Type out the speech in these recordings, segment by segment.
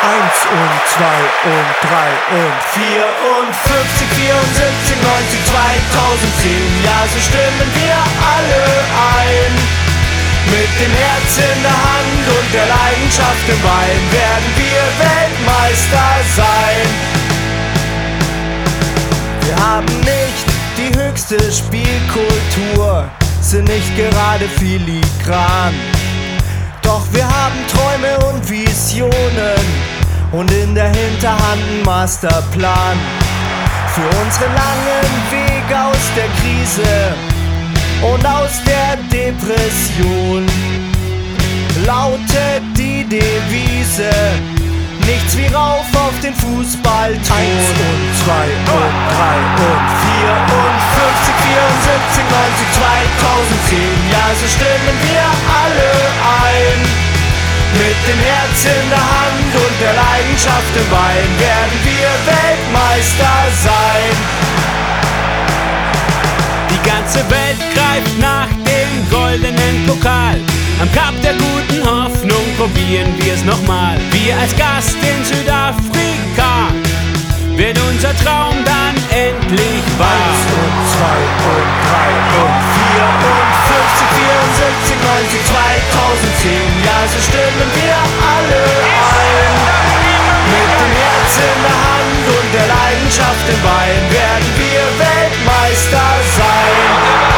Eins und zwei und drei und 54, 74, 90, 2010. Ja, so stimmen wir alle ein. Mit dem Herz in der Hand und der Leidenschaft im Bein werden wir Weltmeister sein. Wir haben nicht die höchste Spielkultur, sind nicht gerade filigran. Doch wir haben Träume und Visionen und in der Hinterhand einen Masterplan für unseren langen Weg aus der Krise und aus der Depression. Lautet die Devise: nichts wie rauf auf den Fußballthron. 1 und 2 und 3 und 54, 74, 90, 2010. Ja, so stimmen wir alle ein. Mit dem Herz in der Hand und der Leidenschaft im Bein werden wir Weltmeister sein. Die ganze Welt greift nach dem goldenen Pokal. Am Kap der guten Hoffnung probieren wir's nochmal. Wir als Gast in Südafrika, wird unser Traum dann endlich wahr. 1 und 2 und 3 und 54, 74, 90, 2010. Ja, so stimmen wir alle ein. Mit dem Herz in der Hand und der Leidenschaft im Bein werden wir Weltmeister sein.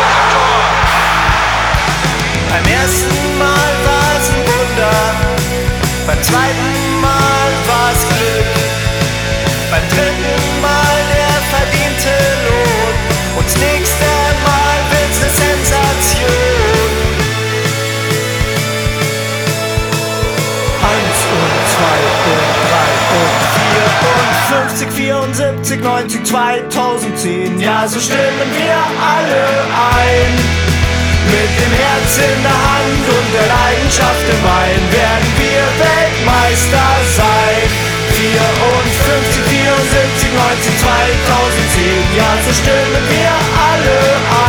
Beim ersten Mal war's ein Wunder, beim zweiten Mal war's Glück, beim dritten Mal der verdiente Lohn und das nächste Mal wird's ne Sensation. 1 und 2 und 54, 74, 90, 2010. Ja, so stimmen wir alle ein. Mit dem Herz in der Hand und der Leidenschaft im Bein werden wir Weltmeister sein. 54, 74, 90, 2010. Ja, so stimmen wir alle ein.